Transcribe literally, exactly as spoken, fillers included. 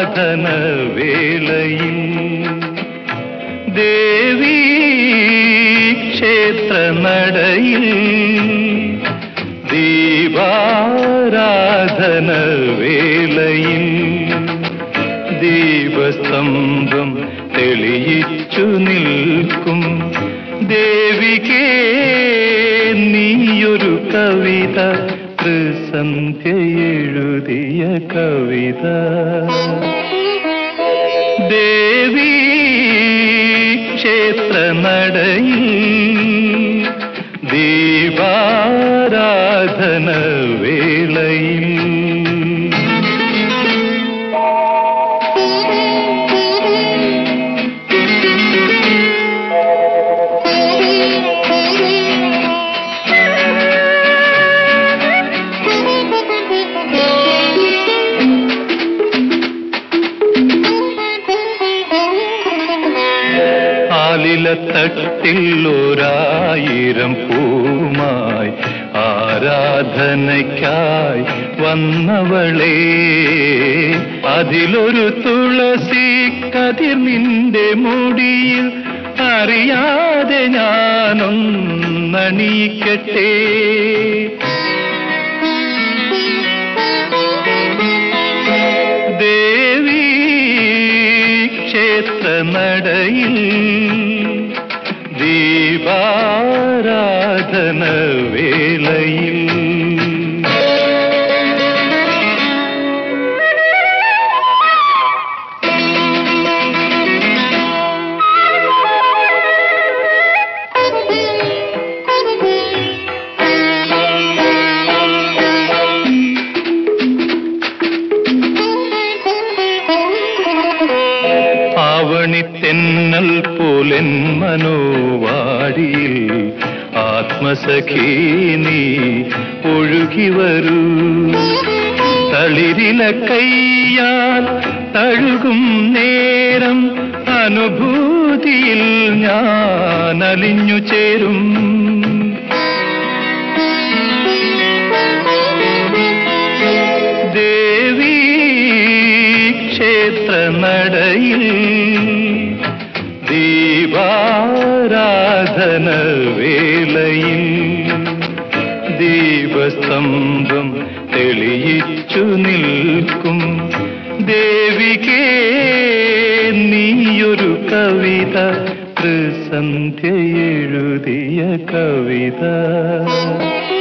ദീപാരാധന വേളയിൽ ദേവീ ക്ഷേത്ര നടയിൽ ദീപാരാധന വേളയിൽ ദീപസ്തംഭം തെളിയിച്ചു നിൽക്കും ദേവികേ നീയൊരു കവിത സന്ധ്യ എഴുതിയ കവിത ദേവീ ക്ഷേത്ര നടയിൽ ദീപാരാധന വേളയിൽ തട്ടിൽ ഒരായിരം പൂമായി ആരാധനയ്ക്കായി വന്നവളെ അതിലൊരു തുളസി കതിർ നിന്റെ മുടിയിൽ അറിയാതെ ഞാനൊന്നണിയിക്കട്ടെ ദേവീ ക്ഷേത്ര നടയിൽ ദീപാരാധന വേളയിൽ തെന്നൽ പോലെൻ മനോവാടിയിൽ ആത്മസഖീ നീ ഒഴുകി വരൂ തളിരില കൈയാൽ തഴുകും നേരം അനുഭൂതിയിൽ ഞാൻ അലിഞ്ഞു ചേരും ദേവീ ക്ഷേത്ര നടയിൽ ദീപാരാധന വേളയിൽ ദീപസ്തംഭം തെളിയിച്ചു നിൽക്കും ദേവികേ നീയൊരു കവിത സന്ധ്യ എഴുതിയ കവിത